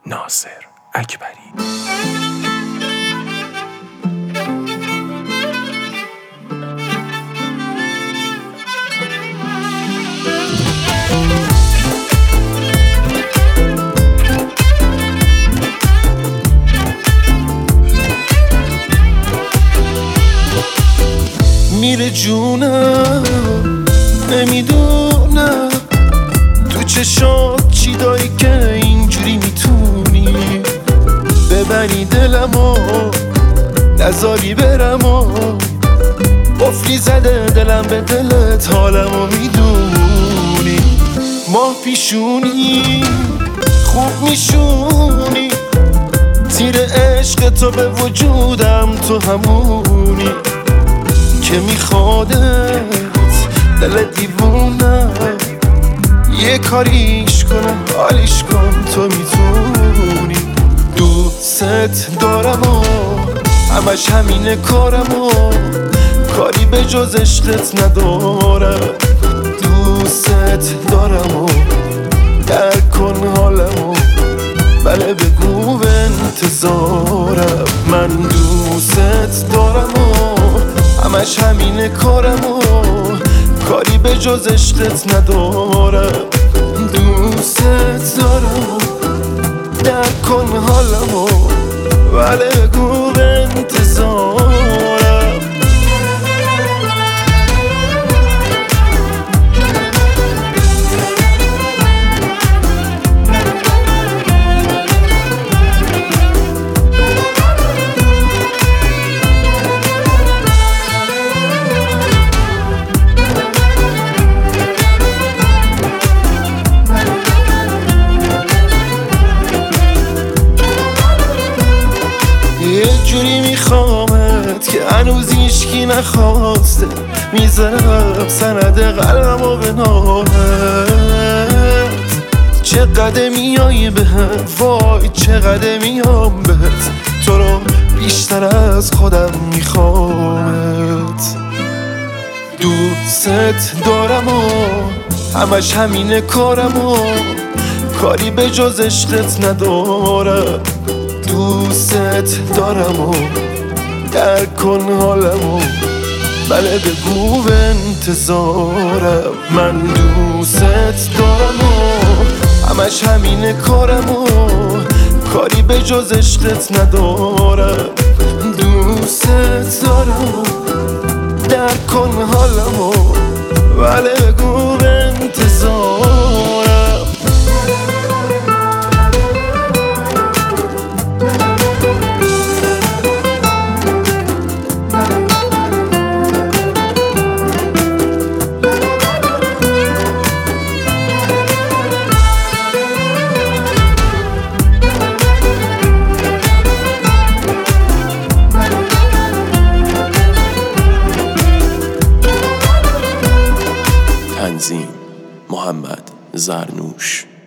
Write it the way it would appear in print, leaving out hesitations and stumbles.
ناصر اکبری. میره جونم نمیدونم تو چشات چی داری که اینجوری میتونی ببری دلمو نذاری برمو قفلی زده دلم به دلت حالمو میدونی ماه پیشونی خوب میشونی تیر عشق تو به وجودم تو همونی که میخوادت دل دیوونم یه کاریش کنم حالیش کن تو میتونی دوست دارم و همش همینه کارم و کاری به جز عشقت ندارم دوست دارم و درک کن حالمو بله بگو به انتظارم من دوست دارم و همش همینه کارم و کاری به جز عشقت ندارم دوست دارم درک کن حالمو ولی بگو به انتظارم جوری میخوامت که هنوز هیچکی نخواسته میذارم سند قلبمو به نامت چه قدمیایی بهت وای چه قدمیام بهت تو رو بیشتر از خودم میخوامت دوست دارم و همش همینه کارم و کاری به جز عشقت ندارم دوست دارم و درک کن حالمو بله بگو به انتظارم من دوست دارم و همش همینه کارم و کاری به جز عشقت ندارم دوست دارم و درک کن حالمو بله بگو به انتظارم تنظیم محمد زرنوش.